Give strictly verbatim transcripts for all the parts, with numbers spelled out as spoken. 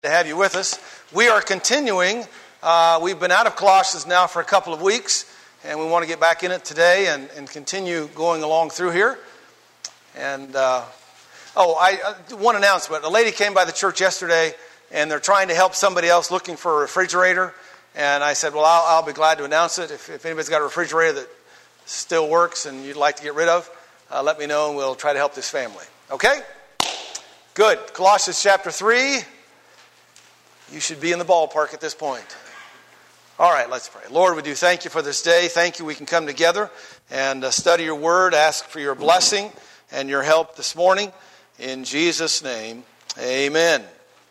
To have you with us. We are continuing. Uh, we've been out of Colossians now for a couple of weeks, and we want to get back in it today and, and continue going along through here. And, uh, oh, I, uh, one announcement. A lady came by the church yesterday, and they're trying to help somebody else looking for a refrigerator. And I said, well, I'll, I'll be glad to announce it. If, if anybody's got a refrigerator that still works and you'd like to get rid of, uh, let me know, and we'll try to help this family. Okay? Good. Colossians chapter three. You should be in the ballpark at this point. All right, let's pray. Lord, we do thank you for this day. Thank you we can come together and uh, study your word, ask for your blessing and your help this morning. In Jesus' name, amen.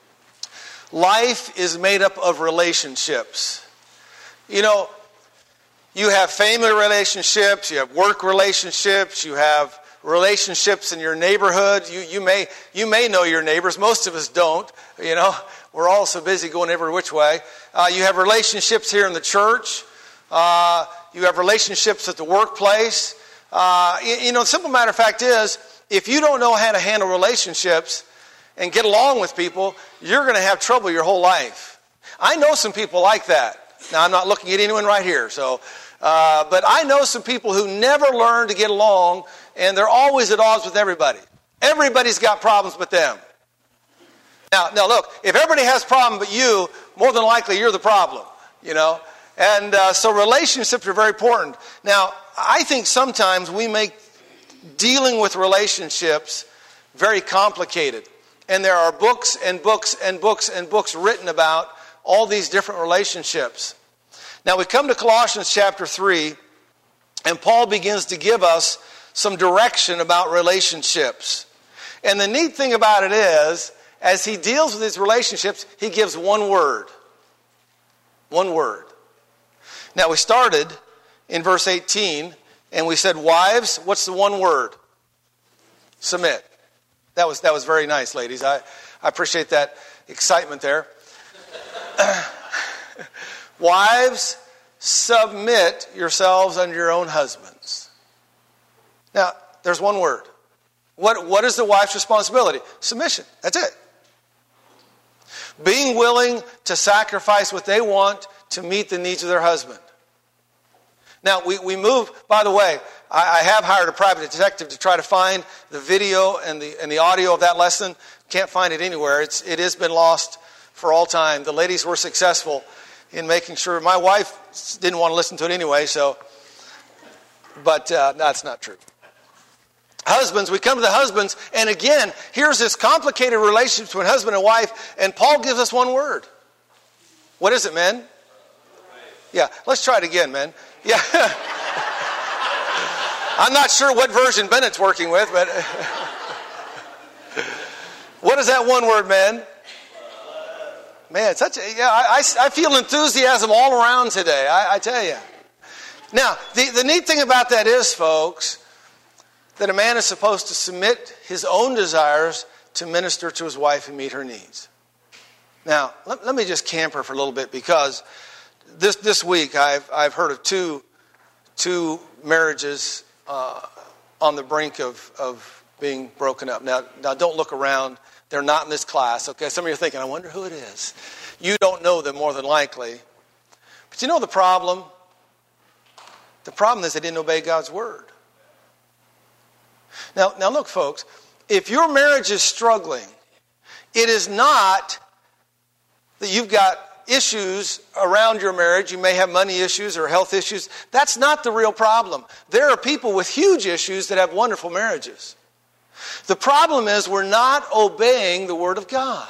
Life is made up of relationships. You know, you have family relationships, you have work relationships, you have relationships in your neighborhood. You, you may you may know your neighbors. Most of us don't, you know. We're all so busy going every which way. Uh, you have relationships here in the church. Uh, you have relationships at the workplace. Uh, you, you know, the simple matter of fact is, if you don't know how to handle relationships and get along with people, you're going to have trouble your whole life. I know some people like that. Now, I'm not looking at anyone right here, so, uh, but I know some people who never learn to get along, and they're always at odds with everybody. Everybody's got problems with them. Now, now look, if everybody has a problem but you, more than likely you're the problem, you know. And uh, so relationships are very important. Now, I think sometimes we make dealing with relationships very complicated. And there are books and books and books and books written about all these different relationships. Now, we come to Colossians chapter three, and Paul begins to give us some direction about relationships. And the neat thing about it is, as he deals with his relationships, he gives one word. One word. Now, we started in verse eighteen, and we said, wives, what's the one word? Submit. That was that was very nice, ladies. I, I appreciate that excitement there. Wives, submit yourselves unto your own husbands. Now, there's one word. What, what is the wife's responsibility? Submission. That's it. Being willing to sacrifice what they want to meet the needs of their husband. Now, we, we move, by the way, I, I have hired a private detective to try to find the video and the and the audio of that lesson. Can't find it anywhere. It's, it has been lost for all time. The ladies were successful in making sure. My wife didn't want to listen to it anyway, so, but uh, that's not true. Husbands, we come to the husbands, and again, here's this complicated relationship between husband and wife, and Paul gives us one word. What is it, men? Yeah, let's try it again, men. Yeah. I'm not sure what version Bennett's working with, but what is that one word, men? Man, such a, yeah, I, I feel enthusiasm all around today, I, I tell you. Now, the, the neat thing about that is, folks, that a man is supposed to submit his own desires to minister to his wife and meet her needs. Now, let, let me just camper for a little bit, because this this week I've I've heard of two two marriages uh, on the brink of of being broken up. Now, now don't look around; they're not in this class. Okay, some of you are thinking, I wonder who it is. You don't know them more than likely, but you know the problem. The problem is they didn't obey God's word. Now, now look, folks, if your marriage is struggling, it is not that you've got issues around your marriage. You may have money issues or health issues. That's not the real problem. There are people with huge issues that have wonderful marriages. The problem is we're not obeying the Word of God.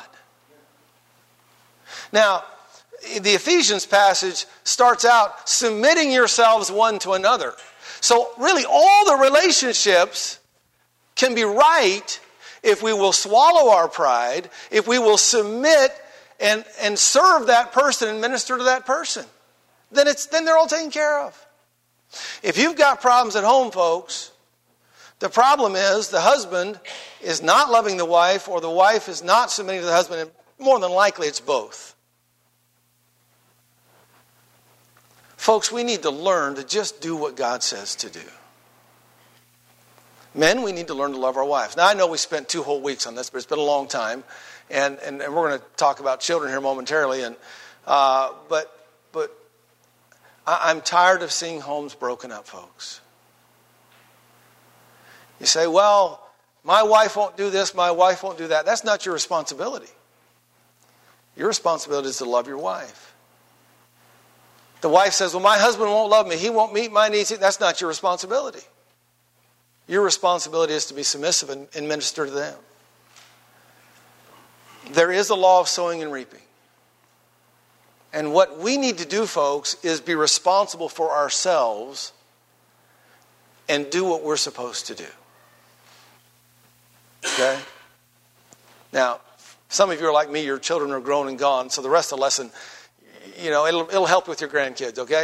Now, the Ephesians passage starts out submitting yourselves one to another. So really all the relationships can be right if we will swallow our pride, if we will submit and, and serve that person and minister to that person. Then it's then they're all taken care of. If you've got problems at home, folks, the problem is the husband is not loving the wife, or the wife is not submitting to the husband, and more than likely it's both. Folks, we need to learn to just do what God says to do. Men, we need to learn to love our wives. Now, I know we spent two whole weeks on this, but it's been a long time. And, and, and we're going to talk about children here momentarily. And uh, but but I, I'm tired of seeing homes broken up, folks. You say, well, my wife won't do this, my wife won't do that. That's not your responsibility. Your responsibility is to love your wife. The wife says, well, my husband won't love me. He won't meet my needs. That's not your responsibility. Your responsibility is to be submissive and, and minister to them. There is a law of sowing and reaping. And what we need to do, folks, is be responsible for ourselves and do what we're supposed to do. Okay? Now, some of you are like me, your children are grown and gone, so the rest of the lesson, you know, it'll, it'll help with your grandkids, okay?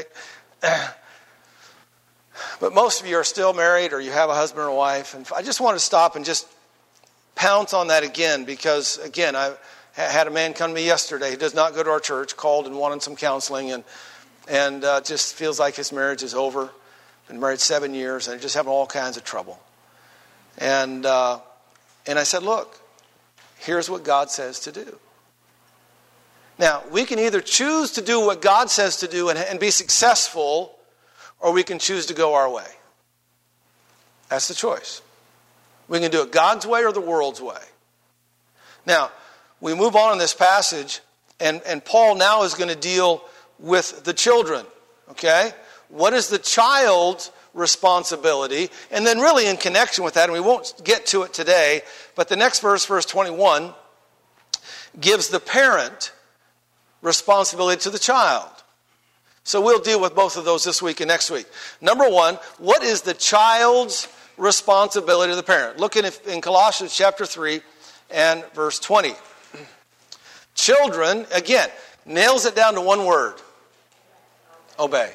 But most of you are still married or you have a husband or a wife, and I just want to stop and just pounce on that again because, again, I had a man come to me yesterday who does not go to our church, called and wanted some counseling, and and uh, just feels like his marriage is over. Been married seven years and just having all kinds of trouble. And uh, and I said, look, here's what God says to do. Now, we can either choose to do what God says to do and, and be successful, or we can choose to go our way. That's the choice. We can do it God's way or the world's way. Now, we move on in this passage, and, and Paul now is going to deal with the children. Okay? What is the child's responsibility? And then really in connection with that, and we won't get to it today, but the next verse, verse twenty-one, gives the parent responsibility to the child. So we'll deal with both of those this week and next week. Number one, what is the child's responsibility to the parent? Look in, in Colossians chapter three and verse twenty. Children, again, nails it down to one word. Obey.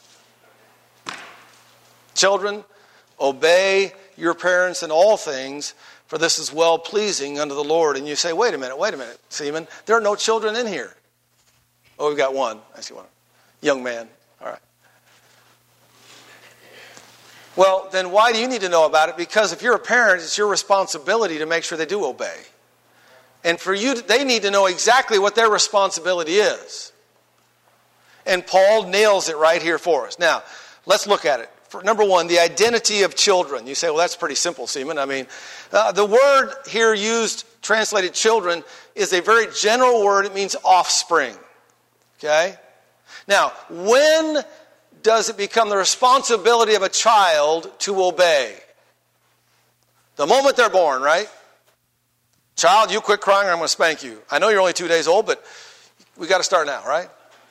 Children, obey your parents in all things, for this is well-pleasing unto the Lord. And you say, wait a minute, wait a minute, Seaman. There are no children in here. Oh, we've got one. I see one. Young man. All right. Well, then why do you need to know about it? Because if you're a parent, it's your responsibility to make sure they do obey. And for you, they need to know exactly what their responsibility is. And Paul nails it right here for us. Now, let's look at it. For number one, the identity of children. You say, well, that's pretty simple, Seaman. I mean, uh, the word here used, translated children, is a very general word. It means offspring. Okay? Now, when does it become the responsibility of a child to obey? The moment they're born, right? Child, you quit crying or I'm going to spank you. I know you're only two days old, but we got to start now, right?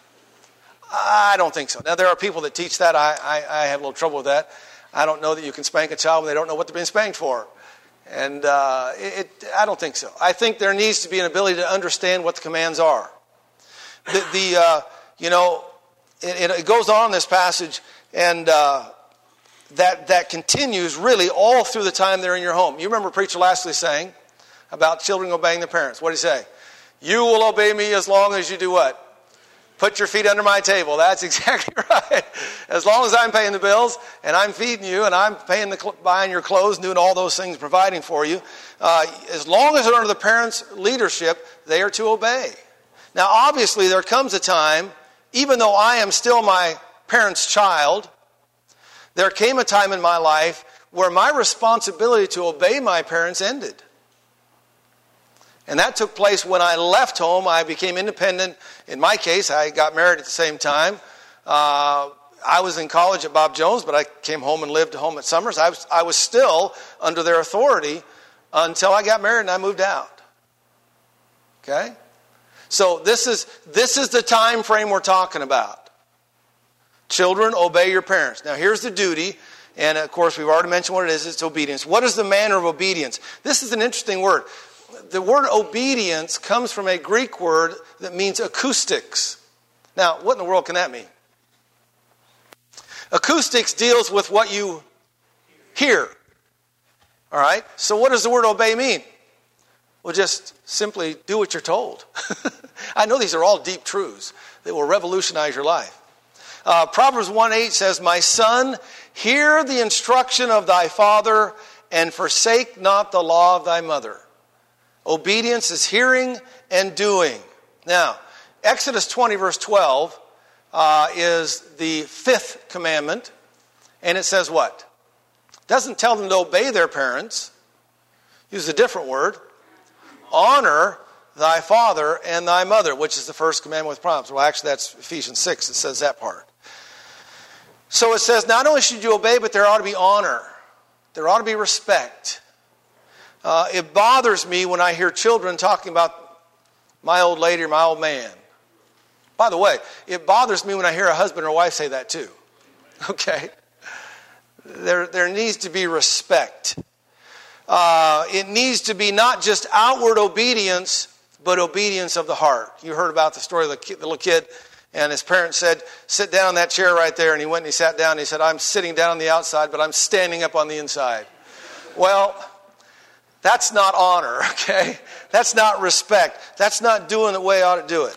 I don't think so. Now, there are people that teach that. I, I, I have a little trouble with that. I don't know that you can spank a child when they don't know what they're being spanked for. And uh, it, I don't think so. I think there needs to be an ability to understand what the commands are. The, the uh, you know, it, it goes on in this passage, and uh, that that continues really all through the time they're in your home. You remember Preacher Lastly saying about children obeying their parents. What did he say? You will obey me as long as you do what? Put your feet under my table. That's exactly right. As long as I'm paying the bills and I'm feeding you and I'm paying the buying your clothes, doing all those things, providing for you, uh, as long as they're under the parents' leadership, they are to obey. Now, obviously, there comes a time, even though I am still my parents' child, there came a time in my life where my responsibility to obey my parents ended. And that took place when I left home. I became independent. In my case, I got married at the same time. Uh, I was in college at Bob Jones, but I came home and lived home at Summers. I was, I was still under their authority until I got married and I moved out. Okay? So this is this is the time frame we're talking about. Children, obey your parents. Now here's the duty, and of course we've already mentioned what it is. It's obedience. What is the manner of obedience? This is an interesting word. The word obedience comes from a Greek word that means acoustics. Now, what in the world can that mean? Acoustics deals with what you hear. All right? So what does the word obey mean? Well, just simply do what you're told. I know these are all deep truths that will revolutionize your life. Uh, Proverbs one eight says, my son, hear the instruction of thy father and forsake not the law of thy mother. Obedience is hearing and doing. Now, Exodus twenty, verse twelve, uh, is the fifth commandment. And it says what? It doesn't tell them to obey their parents. Use a different word. Honor thy father and thy mother, which is the first commandment with promise. Well, actually, that's Ephesians six. It says that part. So it says not only should you obey, but there ought to be honor. There ought to be respect. Uh, it bothers me when I hear children talking about my old lady or my old man. By the way, it bothers me when I hear a husband or wife say that too. Okay? There, there needs to be respect. Uh, it needs to be not just outward obedience, but obedience of the heart. You heard about the story of the, kid, the little kid, and his parents said, sit down in that chair right there. And he went and he sat down and he said, I'm sitting down on the outside, but I'm standing up on the inside. Well, that's not honor, okay? That's not respect. That's not doing the way I ought to do it.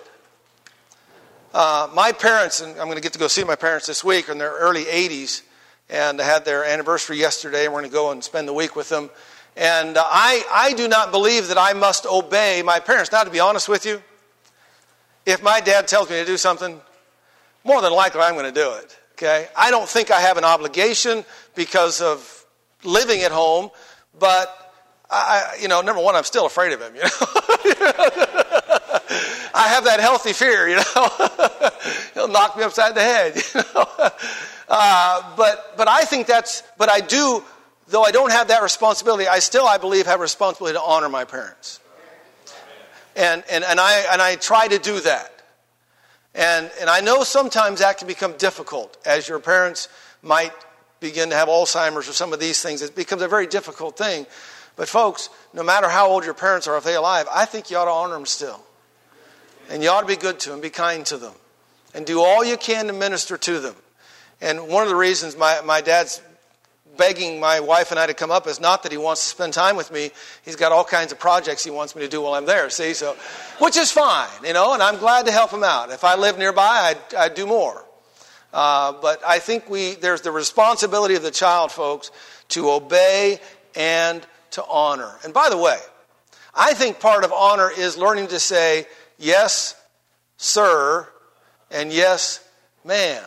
Uh, my parents, and I'm going to get to go see my parents this week, are in their early eighties, and they had their anniversary yesterday, and we're going to go and spend the week with them. And uh, I, I do not believe that I must obey my parents. Now, to be honest with you, if my dad tells me to do something, more than likely I'm going to do it, okay? I don't think I have an obligation because of living at home, but I, you know, number one, I'm still afraid of him, you know. I have that healthy fear, you know. He'll knock me upside the head, you know. Uh, but but I think that's, but I do, though I don't have that responsibility, I still, I believe, have a responsibility to honor my parents. And and, and I and I try to do that. And and I know sometimes that can become difficult as your parents might begin to have Alzheimer's or some of these things. It becomes a very difficult thing. But folks, no matter how old your parents are, if they're alive, I think you ought to honor them still. And you ought to be good to them, be kind to them. And do all you can to minister to them. And one of the reasons my, my dad's begging my wife and I to come up is not that he wants to spend time with me. He's got all kinds of projects he wants me to do while I'm there, see? So, which is fine, you know, and I'm glad to help him out. If I lived nearby, I'd, I'd do more. Uh, but I think we there's the responsibility of the child, folks, to obey and to honor. And by the way, I think part of honor is learning to say, yes, sir, and yes, ma'am.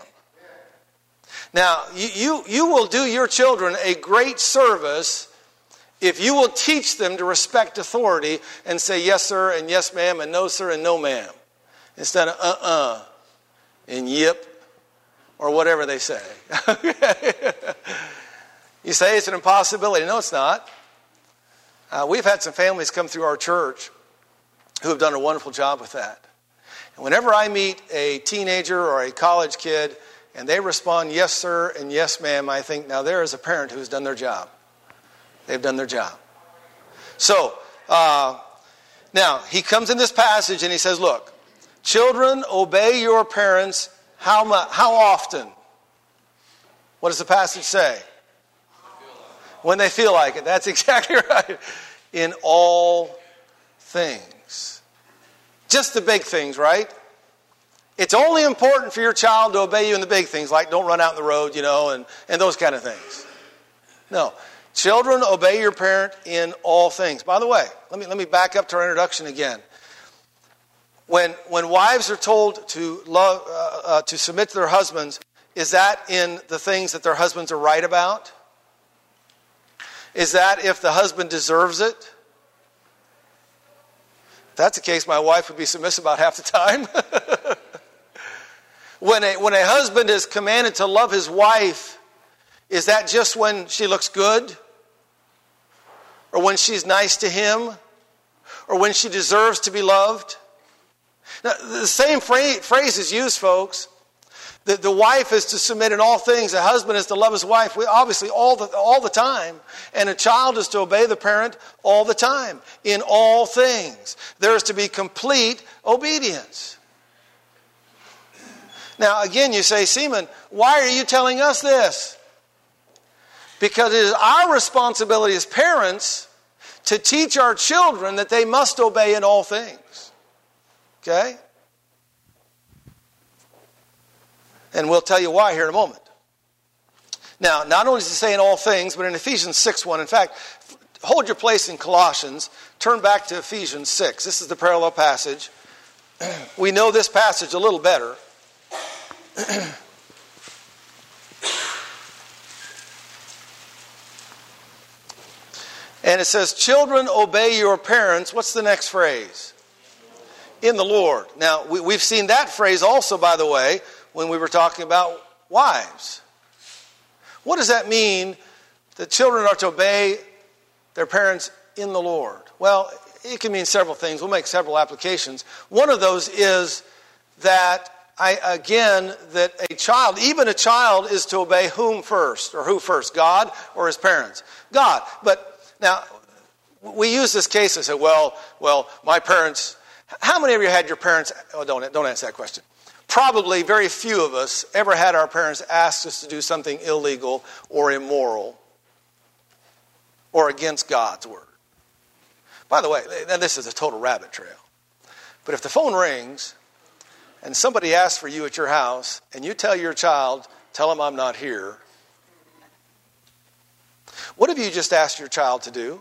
Now, you, you, you will do your children a great service if you will teach them to respect authority and say yes, sir, and yes, ma'am, and no, sir, and no, ma'am. Instead of uh-uh, and yip, or whatever they say. You say it's an impossibility. No, it's not. Uh, we've had some families come through our church who have done a wonderful job with that. And whenever I meet a teenager or a college kid and they respond, yes, sir, and yes, ma'am, I think, now there is a parent who's done their job. They've done their job. So, uh, now, he comes in this passage and he says, look, children, obey your parents how much, how often? What does the passage say? When they feel like it. That's exactly right. In all things. Just the big things, right? It's only important for your child to obey you in the big things, like don't run out in the road, you know, and, and those kind of things. No. Children, obey your parent in all things. By the way, let me let me back up to our introduction again. When when wives are told to love uh, uh, to submit to their husbands, is that in the things that their husbands are right about? Is that if the husband deserves it? If that's the case, my wife would be submissive about half the time. When a, when a husband is commanded to love his wife, is that just when she looks good? Or when she's nice to him? Or when she deserves to be loved? Now, the same phrase, phrase is used, folks. The, the wife is to submit in all things. The husband is to love his wife, obviously, all the, all the time. And a child is to obey the parent all the time. In all things. There is to be complete obedience. Now, again, you say, Seaman, why are you telling us this? Because it is our responsibility as parents to teach our children that they must obey in all things. Okay? And we'll tell you why here in a moment. Now, not only does it say in all things, but in Ephesians six one, in fact, hold your place in Colossians, turn back to Ephesians six. This is the parallel passage. We know this passage a little better. And it says, children, obey your parents. What's the next phrase? In the Lord. Now, we, we've seen that phrase also, by the way, when we were talking about wives. What does that mean that children are to obey their parents in the Lord? Well, it can mean several things. We'll make several applications. One of those is that, I again, that a child, even a child, is to obey whom first? Or who first? God or his parents? God. But now, we use this case and say, well, well, my parents, how many of you had your parents, oh, don't, don't answer that question. Probably very few of us ever had our parents ask us to do something illegal or immoral or against God's word. By the way, now this is a total rabbit trail. But if the phone rings and somebody asks for you at your house and you tell your child, tell them I'm not here, what have you just asked your child to do?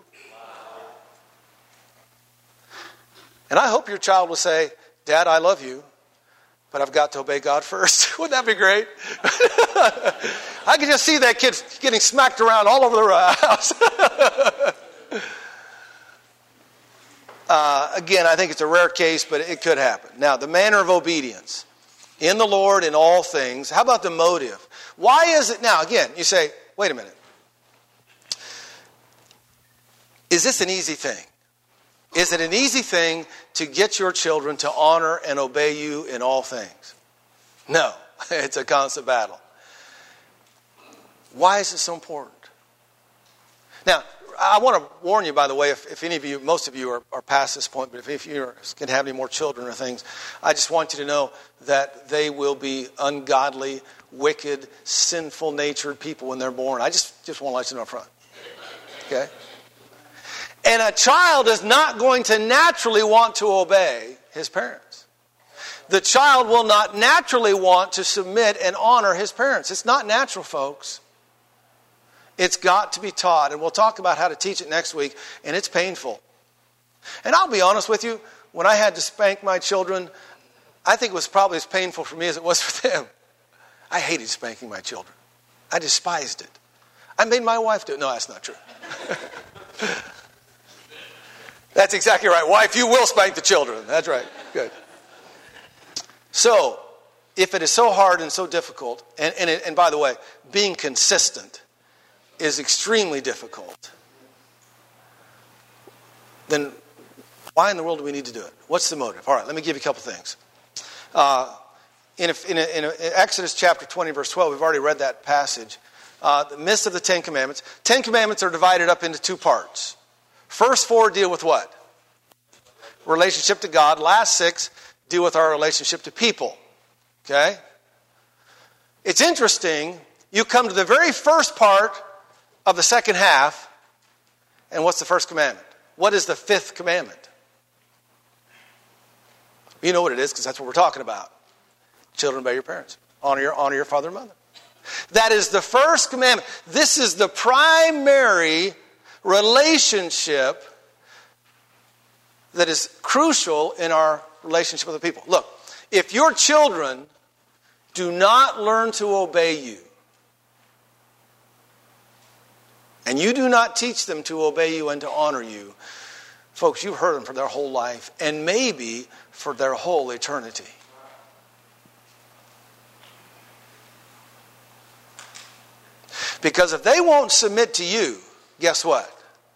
And I hope your child will say, Dad, I love you, but I've got to obey God first. Wouldn't that be great? I can just see that kid getting smacked around all over the house. uh, again, I think it's a rare case, but it could happen. Now, the manner of obedience. In the Lord in all things. How about the motive? Why is it now? Again, you say, wait a minute. Is this an easy thing? Is it an easy thing to get your children to honor and obey you in all things? No, it's a constant battle. Why is it so important? Now, I want to warn you, by the way, if, if any of you, most of you are, are past this point, but if, if you can have any more children or things, I just want you to know that they will be ungodly, wicked, sinful-natured people when they're born. I just, just want to let you know up front. Okay? And a child is not going to naturally want to obey his parents. The child will not naturally want to submit and honor his parents. It's not natural, folks. It's got to be taught. And we'll talk about how to teach it next week. And it's painful. And I'll be honest with you, when I had to spank my children, I think it was probably as painful for me as it was for them. I hated spanking my children. I despised it. I made my wife do it. No, that's not true. That's exactly right. Wife, you will spank the children. That's right. Good. So, if it is so hard and so difficult, and, and, it, and by the way, being consistent is extremely difficult, then why in the world do we need to do it? What's the motive? All right, let me give you a couple things. Uh, in, a, in, a, in, a, in Exodus chapter twenty, verse twelve, we've already read that passage. Uh, the midst of the Ten Commandments. Ten Commandments are divided up into two parts. First four deal with what? Relationship to God. Last six deal with our relationship to people. Okay? It's interesting. You come to the very first part of the second half, and what's the first commandment? What is the fifth commandment? You know what it is, because that's what we're talking about. Children, obey your parents. Honor your, honor your father and mother. That is the first commandment. This is the primary relationship that is crucial in our relationship with the people. Look, if your children do not learn to obey you, and you do not teach them to obey you and to honor you, folks, you've heard them for their whole life, and maybe for their whole eternity. Because if they won't submit to you, guess what?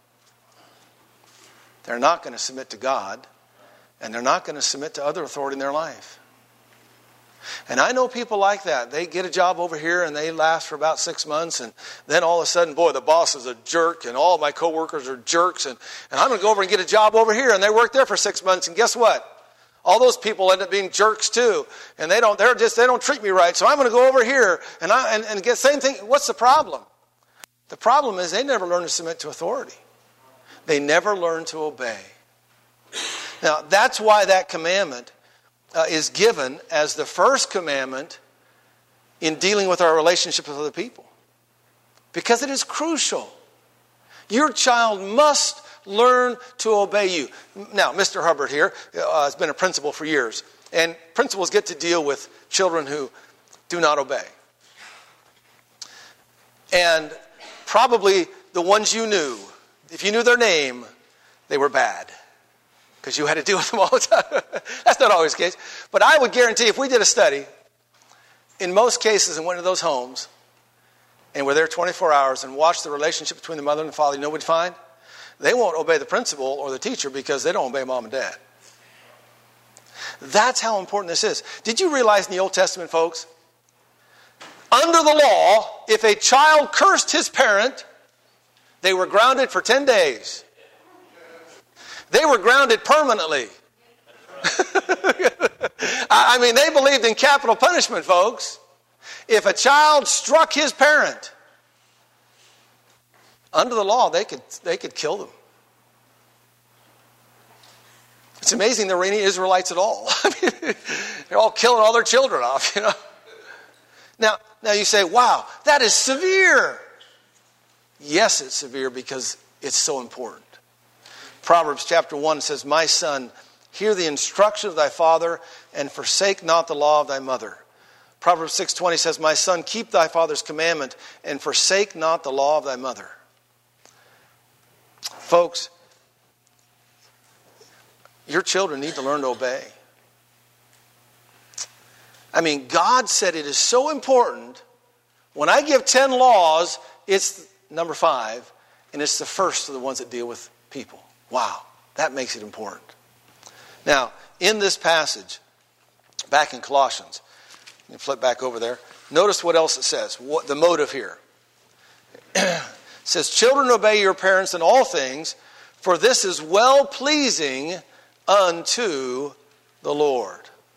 They're not going to submit to God, and they're not going to submit to other authority in their life. And I know people like that. They get a job over here, and they last for about six months, and then all of a sudden, boy, the boss is a jerk, and all my coworkers are jerks, and, and I'm going to go over and get a job over here, and they work there for six months, and guess what? All those people end up being jerks too, and they don't. They're just they don't treat me right. So I'm going to go over here and I and, and get same thing. What's the problem? The problem is they never learn to submit to authority. They never learn to obey. Now that's why that commandment uh, is given as the first commandment in dealing with our relationship with other people, because it is crucial. Your child must learn to obey you. Now, Mister Hubbard here uh, has been a principal for years. And principals get to deal with children who do not obey. And probably the ones you knew, if you knew their name, they were bad. Because you had to deal with them all the time. That's not always the case. But I would guarantee if we did a study, in most cases and went to those homes and were there twenty-four hours and watched the relationship between the mother and the father, you know what we'd find? They won't obey the principal or the teacher because they don't obey mom and dad. That's how important this is. Did you realize in the Old Testament, folks, under the law, if a child cursed his parent, they were grounded for ten days. They were grounded permanently. I mean, they believed in capital punishment, folks. If a child struck his parent, under the law, they could they could kill them. It's amazing there were any Israelites at all. I mean, they're all killing all their children off, you know. Now, now you say, wow, that is severe. Yes, it's severe because it's so important. Proverbs chapter one says, my son, hear the instruction of thy father and forsake not the law of thy mother. Proverbs six twenty says, my son, keep thy father's commandment and forsake not the law of thy mother. Folks, your children need to learn to obey. I mean, God said it is so important. When I give ten laws, it's number five, and it's the first of the ones that deal with people. Wow, that makes it important. Now, in this passage, back in Colossians, you flip back over there, notice what else it says, what the motive here. It says, children, obey your parents in all things, for this is well-pleasing unto the Lord.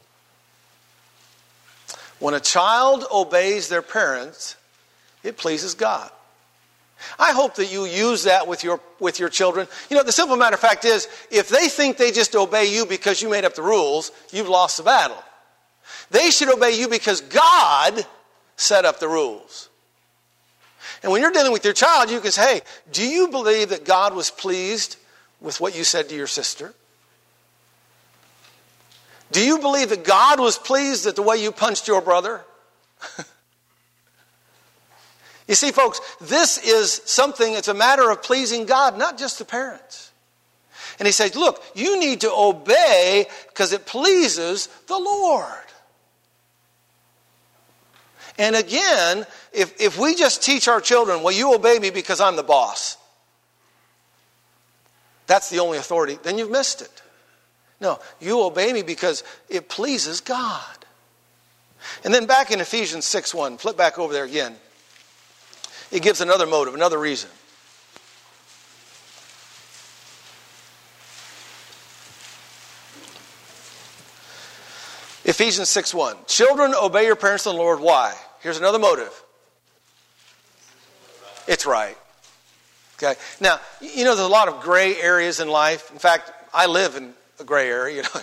When a child obeys their parents, it pleases God. I hope that you use that with your with your children. You know, the simple matter of fact is, if they think they just obey you because you made up the rules, you've lost the battle. They should obey you because God set up the rules. And when you're dealing with your child, you can say, hey, do you believe that God was pleased with what you said to your sister? Do you believe that God was pleased at the way you punched your brother? You see, folks, this is something, it's a matter of pleasing God, not just the parents. And he says, look, you need to obey because it pleases the Lord. And again, if, if we just teach our children, well, you obey me because I'm the boss. That's the only authority, then you've missed it. No, you obey me because it pleases God. And then back in Ephesians six one, flip back over there again. It gives another motive, another reason. Ephesians six one. Children, obey your parents in the Lord. Why? Here's another motive. It's right. Okay. Now, you know, there's a lot of gray areas in life. In fact, I live in a gray area, you know.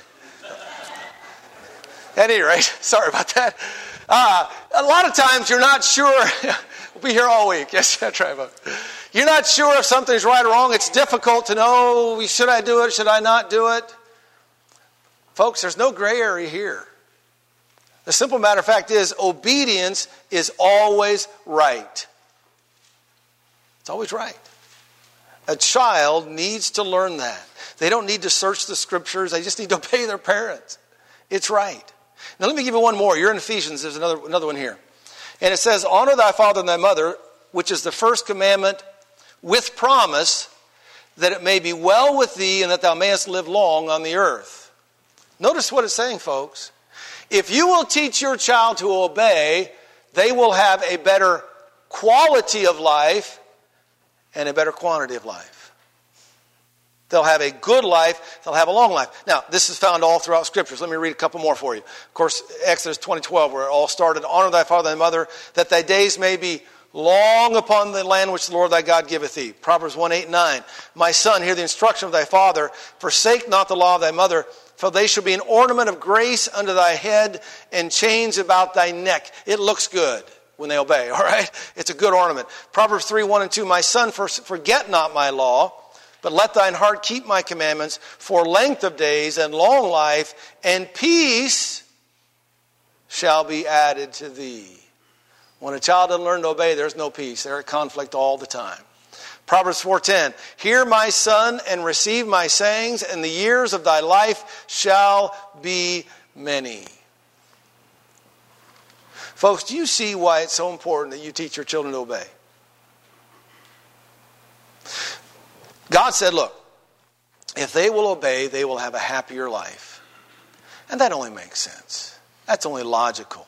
At any rate, sorry about that. Uh, a lot of times you're not sure. We'll be here all week. Yes, that's right. You're not sure if something's right or wrong. It's difficult to know, should I do it, should I not do it? Folks, there's no gray area here. The simple matter of fact is, obedience is always right. It's always right. A child needs to learn that. They don't need to search the scriptures. They just need to obey their parents. It's right. Now let me give you one more. You're in Ephesians. There's another, another one here. And it says, honor thy father and thy mother, which is the first commandment with promise, that it may be well with thee and that thou mayest live long on the earth. Notice what it's saying, folks. If you will teach your child to obey, they will have a better quality of life and a better quantity of life. They'll have a good life. They'll have a long life. Now, this is found all throughout Scriptures. Let me read a couple more for you. Of course, Exodus twenty twelve, where it all started. Honor thy father and thy mother, that thy days may be long upon the land which the Lord thy God giveth thee. Proverbs one, eight, and nine. My son, hear the instruction of thy father. Forsake not the law of thy mother, for they shall be an ornament of grace unto thy head and chains about thy neck. It looks good. when they obey, all right? It's a good ornament. Proverbs three, one and two, my son, forget not my law, but let thine heart keep my commandments, for length of days and long life and peace shall be added to thee. When a child doesn't learn to obey, there's no peace. They're at conflict all the time. Proverbs four ten, hear my son and receive my sayings, and the years of thy life shall be many. Folks, do you see why it's so important that you teach your children to obey? God said, look, if they will obey, they will have a happier life. And that only makes sense. That's only logical.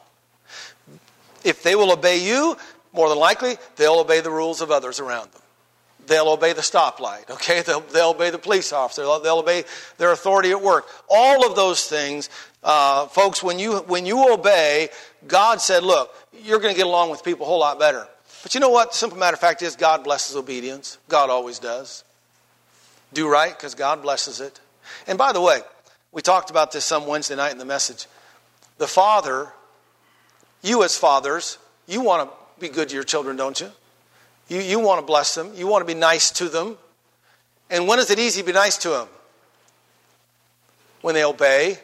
If they will obey you, more than likely, they'll obey the rules of others around them. They'll obey the stoplight, okay? They'll, they'll obey the police officer. They'll, they'll obey their authority at work. All of those things, uh, folks, when you, when you obey, God said, look, you're going to get along with people a whole lot better. But you know what? The simple matter of fact is God blesses obedience. God always does. Do right because God blesses it. And by the way, we talked about this some Wednesday night in the message. The father, you as fathers, you want to be good to your children, don't you? You, you want to bless them. You want to be nice to them. And when is it easy to be nice to them? When they obey.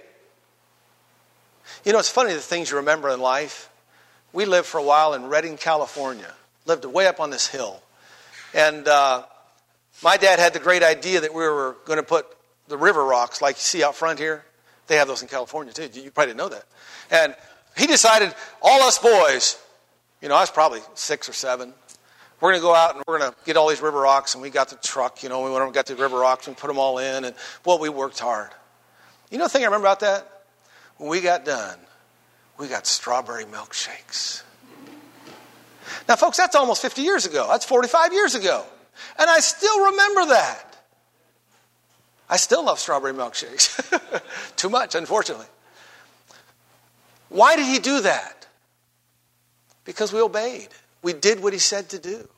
You know, it's funny the things you remember in life. We lived for a while in Redding, California. Lived way up on this hill. And uh, my dad had the great idea that we were going to put the river rocks like you see out front here. They have those in California too. You probably didn't know that. And he decided, all us boys, you know, I was probably six or seven, we're going to go out and we're going to get all these river rocks. And we got the truck, you know, we went and got the river rocks and put them all in. And, well, we worked hard. You know the thing I remember about that? When we got done, we got strawberry milkshakes. Now, folks, that's almost fifty years ago. That's forty-five years ago. And I still remember that. I still love strawberry milkshakes. Too much, unfortunately. Why did he do that? Because we obeyed. We did what he said to do.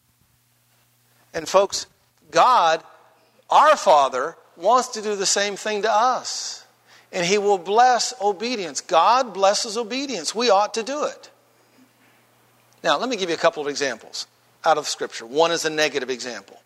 And folks, God, our Father, wants to do the same thing to us. And he will bless obedience. God blesses obedience. We ought to do it. Now, let me give you a couple of examples out of Scripture. One is a negative example.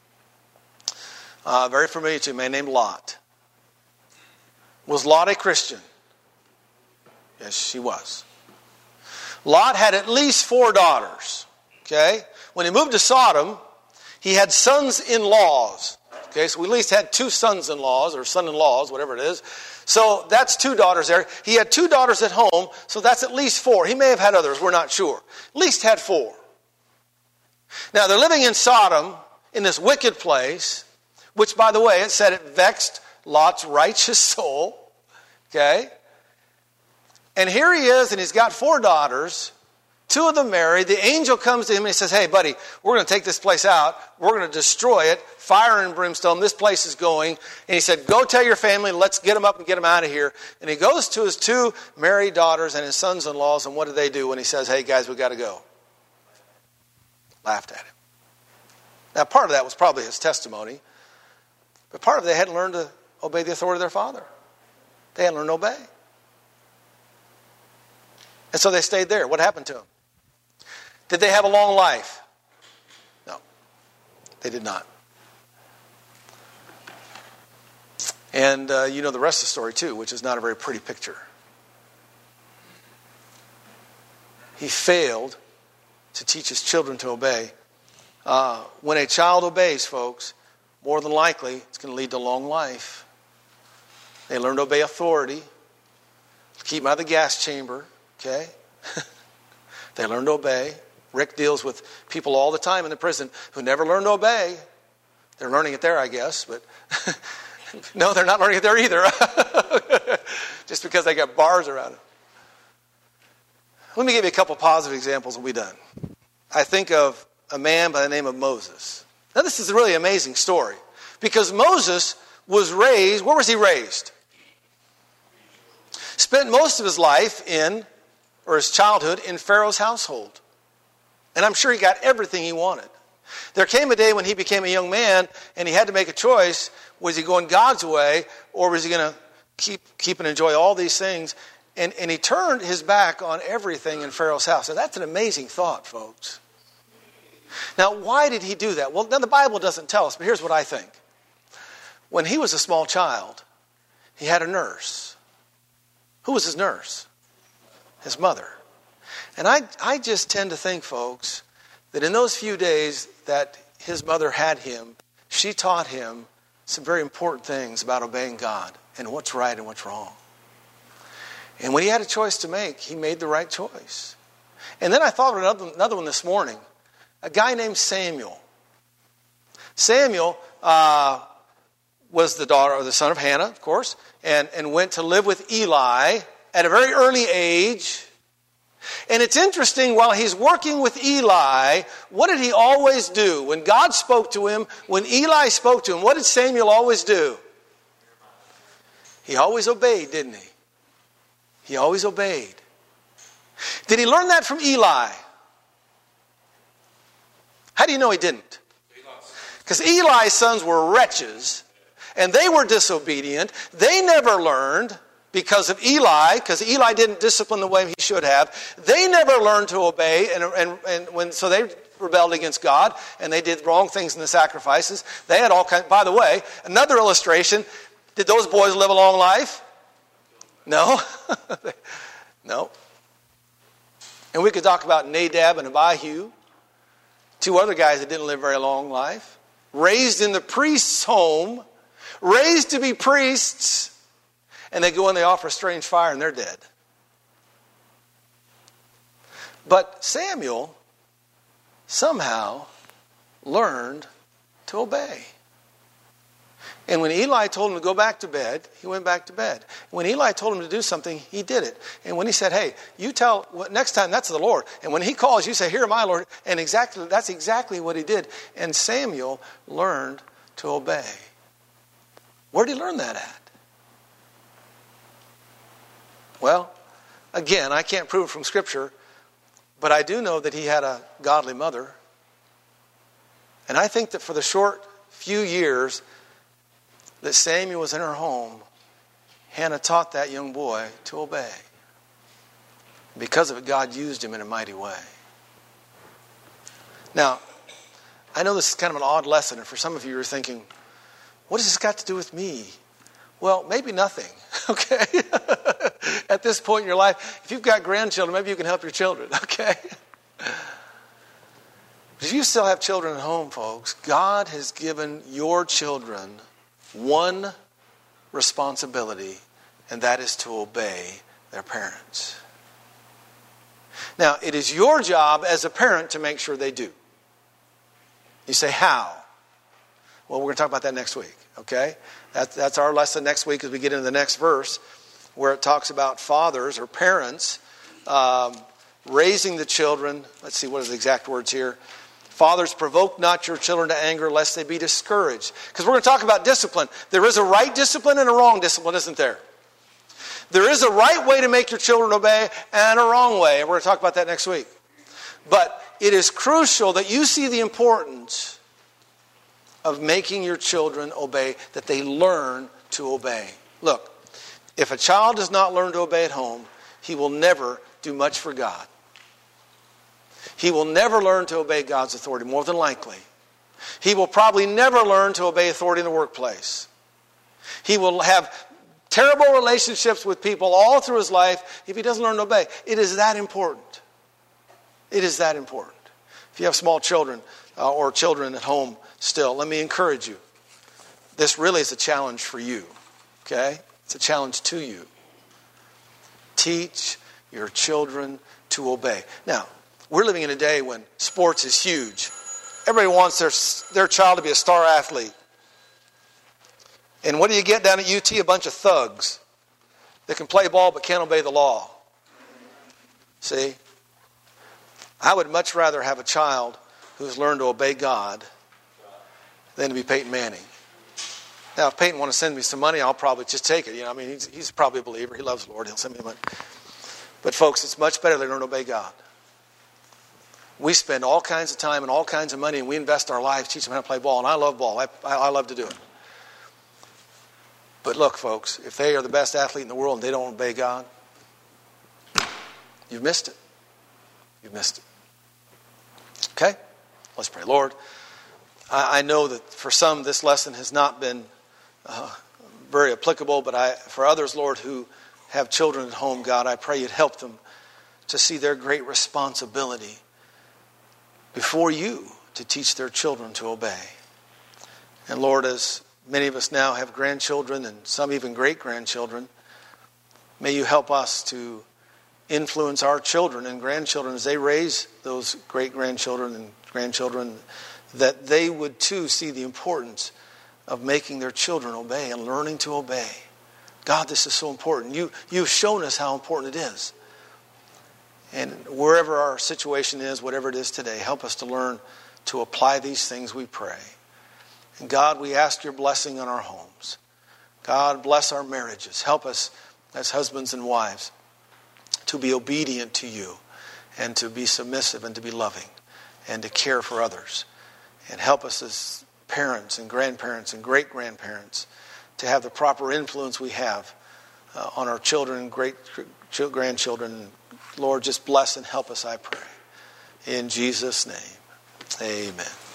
Uh, very familiar to a man named Lot. Was Lot a Christian? Yes, she was. Lot had at least four daughters. Okay? When he moved to Sodom, he had sons-in-laws. Okay, so we at least had two sons-in-laws, or son-in-laws, whatever it is. So that's two daughters there. He had two daughters at home, so that's at least four. He may have had others, we're not sure. At least had four. Now, they're living in Sodom, in this wicked place, which, by the way, it said it vexed Lot's righteous soul. Okay? And here he is, and he's got four daughters, two of them married. The angel comes to him and he says, hey, buddy, we're going to take this place out. We're going to destroy it. Fire and brimstone. This place is going. And he said, go tell your family. Let's get them up and get them out of here. And he goes to his two married daughters and his sons-in-laws. And what do they do when he says, hey, guys, we got to go? Laughed at him. Now, part of that was probably his testimony. But part of it, they hadn't learned to obey the authority of their father. They hadn't learned to obey. And so they stayed there. What happened to them? Did they have a long life? No, they did not. And uh, you know the rest of the story too, which is not a very pretty picture. He failed to teach his children to obey. Uh, when a child obeys, folks, more than likely it's going to lead to long life. They learn to obey authority. Keep them out of the gas chamber. Okay? They learn to obey. Rick deals with people all the time in the prison who never learn to obey. They're learning it there, I guess, but no, they're not learning it there either. Just because they got bars around it. Let me give you a couple positive examples and we'll be done. I think of a man by the name of Moses. Now, this is a really amazing story because Moses was raised, where was he raised? Spent most of his life in, or his childhood, in Pharaoh's household. And I'm sure he got everything he wanted. There came a day when he became a young man and he had to make a choice. Was he going God's way or was he going to keep, keep and enjoy all these things? And, and he turned his back on everything in Pharaoh's house. Now, that's an amazing thought, folks. Now, why did he do that? Well, now the Bible doesn't tell us, but here's what I think. When he was a small child, he had a nurse. Who was his nurse? His mother. And I, I just tend to think, folks, that in those few days that his mother had him, she taught him some very important things about obeying God and what's right and what's wrong. And when he had a choice to make, he made the right choice. And then I thought of another, another one this morning. A guy named Samuel. Samuel uh, was the daughter or the son of Hannah, of course, and, and went to live with Eli at a very early age. And it's interesting, while he's working with Eli, what did he always do? When God spoke to him, when Eli spoke to him, what did Samuel always do? He always obeyed, didn't he? He always obeyed. Did he learn that from Eli? How do you know he didn't? Because Eli's sons were wretches, and they were disobedient. They never learned because of Eli, because Eli didn't discipline the way he should have. They never learned to obey, and, and, and when so they rebelled against God, and they did wrong things in the sacrifices. They had all kinds. By the way, another illustration: did those boys live a long life? No, no. And we could talk about Nadab and Abihu, two other guys that didn't live very long life, raised in the priest's home, raised to be priests. And they go and they offer strange fire and they're dead. But Samuel somehow learned to obey. And when Eli told him to go back to bed, he went back to bed. When Eli told him to do something, he did it. And when he said, hey, you tell, next time, that's the Lord. And when he calls, you say, here am I, Lord. And exactly that's exactly what he did. And Samuel learned to obey. Where did he learn that at? Well, again, I can't prove it from Scripture, but I do know that he had a godly mother. And I think that for the short few years that Samuel was in her home, Hannah taught that young boy to obey. Because of it, God used him in a mighty way. Now, I know this is kind of an odd lesson, and for some of you are thinking, what has this got to do with me? Well, maybe nothing, okay? At this point in your life, if you've got grandchildren, maybe you can help your children, okay? But if you still have children at home, folks, God has given your children one responsibility, and that is to obey their parents. Now, it is your job as a parent to make sure they do. You say, how? Well, we're going to talk about that next week, okay? That, that's our lesson next week as we get into the next verse, where it talks about fathers or parents um, raising the children. Let's see, what are the exact words here? Fathers, provoke not your children to anger, lest they be discouraged. Because we're going to talk about discipline. There is a right discipline and a wrong discipline, isn't there? There is a right way to make your children obey and a wrong way. And we're going to talk about that next week. But it is crucial that you see the importance of making your children obey, that they learn to obey. Look, if a child does not learn to obey at home, he will never do much for God. He will never learn to obey God's authority, more than likely. He will probably never learn to obey authority in the workplace. He will have terrible relationships with people all through his life if he doesn't learn to obey. It is that important. It is that important. If you have small children uh, or children at home still, let me encourage you. This really is a challenge for you. Okay? It's a challenge to you. Teach your children to obey. Now, we're living in a day when sports is huge. Everybody wants their, their child to be a star athlete. And what do you get down at U T? A bunch of thugs that can play ball but can't obey the law. See? I would much rather have a child who's learned to obey God than to be Peyton Manning. Now, if Peyton wants to send me some money, I'll probably just take it. You know, I mean, he's, he's probably a believer. He loves the Lord. He'll send me money. But folks, it's much better to learn to obey God. We spend all kinds of time and all kinds of money, and we invest our lives teaching them how to play ball. And I love ball. I, I, I love to do it. But look, folks, if they are the best athlete in the world and they don't obey God, you've missed it. You've missed it. Okay? Let's pray. Lord, I, I know that for some this lesson has not been uh, very applicable, but I, for others, Lord, who have children at home, God, I pray you'd help them to see their great responsibility before you to teach their children to obey. And Lord, as many of us now have grandchildren and some even great-grandchildren, may you help us to influence our children and grandchildren as they raise those great-grandchildren and grandchildren, that they would too see the importance of making their children obey and learning to obey. God, this is so important. You, you've shown us how important it is. And wherever our situation is, whatever it is today, help us to learn to apply these things, we pray. And God, we ask your blessing on our homes. God, bless our marriages. Help us as husbands and wives to be obedient to you and to be submissive and to be loving and to care for others. And help us as parents and grandparents and great-grandparents to have the proper influence we have uh, on our children and great-grandchildren. Lord, just bless and help us, I pray. In Jesus' name, amen.